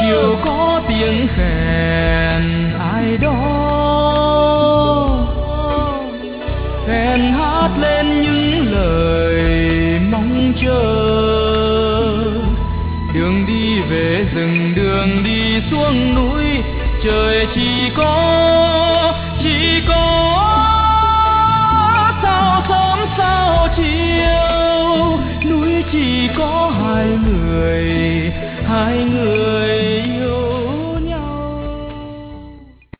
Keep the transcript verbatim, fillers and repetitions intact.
chiều có tiếng khen ai đó, khen hát lên những lời mong chờ. Đường đi về rừng, đường đi xuống núi, trời chỉ có chỉ có sao sớm sao chiều, núi chỉ có hai người hai người